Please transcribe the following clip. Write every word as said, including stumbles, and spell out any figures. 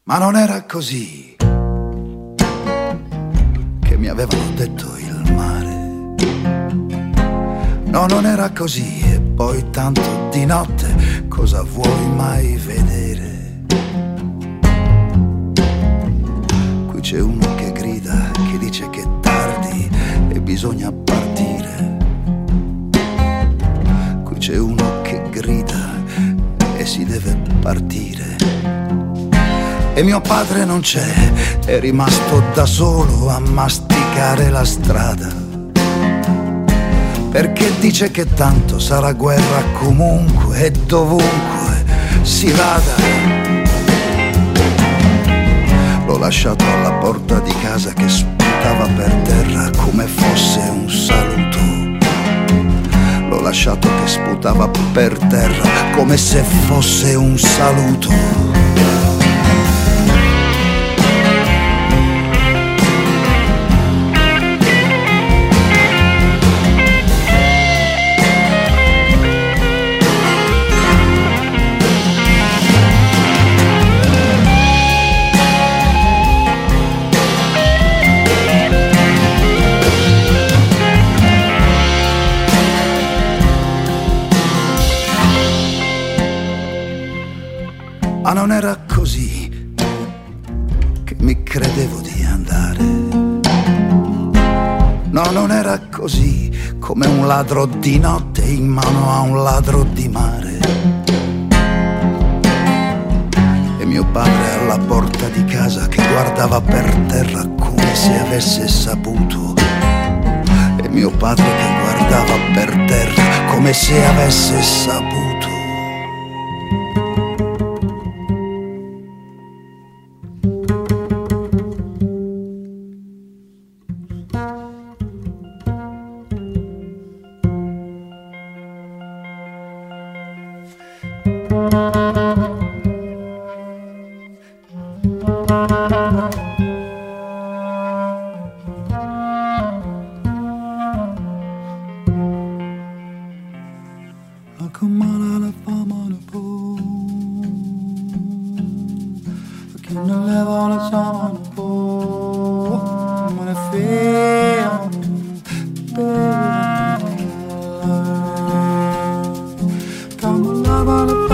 Ma non era così che mi avevano detto il mare. No, non era così. E poi tanto di notte cosa vuoi mai vedere? Qui c'è uno che grida, che dice che è tardi e bisogna partire. Qui c'è uno che grida e si deve partire. E mio padre non c'è, è rimasto da solo a masticare la strada, perché dice che tanto sarà guerra comunque e dovunque si vada. L'ho lasciato alla porta di casa che sputava per terra come fosse un saluto. L'ho lasciato che sputava per terra come se fosse un saluto. Ma non era così che mi credevo di andare. No, non era così, come un ladro di notte in mano a un ladro di mare. E mio padre alla porta di casa che guardava per terra come se avesse saputo. E mio padre che guardava per terra come se avesse saputo. Like a mile out from on a pole, I can't live all the time on a pole. I'm gonna feel, baby, come on, love on the